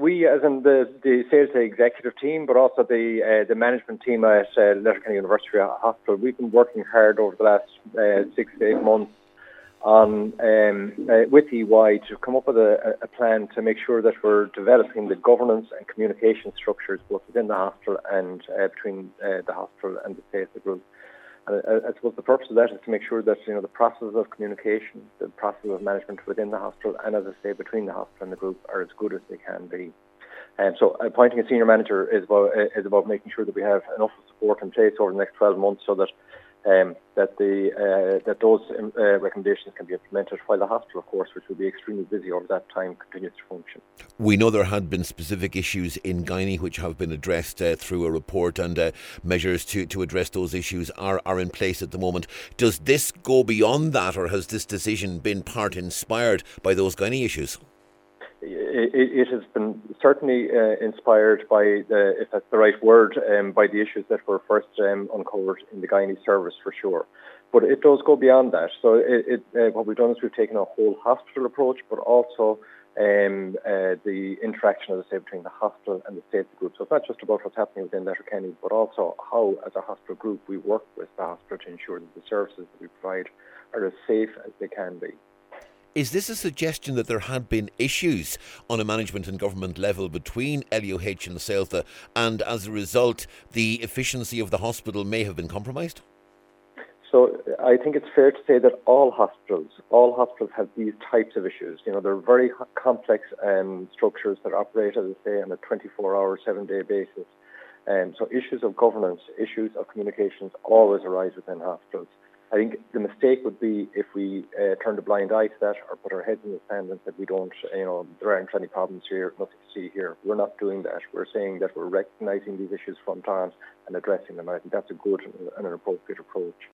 we, as in the sales executive team, but also the management team at Letterkenny University Hospital, we've been working hard over the last 6 to 8 months on with EY to come up with a plan to make sure that we're developing the governance and communication structures both within the hospital and between the hospital and the SAFA group. And I suppose the purpose of that is to make sure that the process of communication, the process of management within the hospital, and as I say, between the hospital and the group are as good as they can be. And so appointing a senior manager is about making sure that we have enough support in place over the next 12 months so that that those recommendations can be implemented, while the hospital, of course, which will be extremely busy over that time, continues to function. We know there had been specific issues in Guiney which have been addressed through a report, and measures to address those issues are in place at the moment. Does this go beyond that, or has this decision been part inspired by those Guiney issues? It has been certainly inspired by, if that's the right word, by the issues that were first uncovered in the Guiney service, for sure. But it does go beyond that. So what we've done is we've taken a whole hospital approach, but also the interaction, as I say, between the hospital and the safety group. So it's not just about what's happening within Letterkenny, but also how, as a hospital group, we work with the hospital to ensure that the services that we provide are as safe as they can be. Is this a suggestion that there had been issues on a management and government level between LUH and SAILTA, and as a result, the efficiency of the hospital may have been compromised? So I think it's fair to say that all hospitals have these types of issues. They're very complex structures that operate, as I say, on a 24-hour, 7-day basis. So issues of governance, issues of communications always arise within hospitals. I think the mistake would be if we turned a blind eye to that or put our heads in the sand and said we don't, there aren't any problems here, nothing to see here. We're not doing that. We're saying that we're recognising these issues front on and addressing them. I think that's a good and an appropriate approach.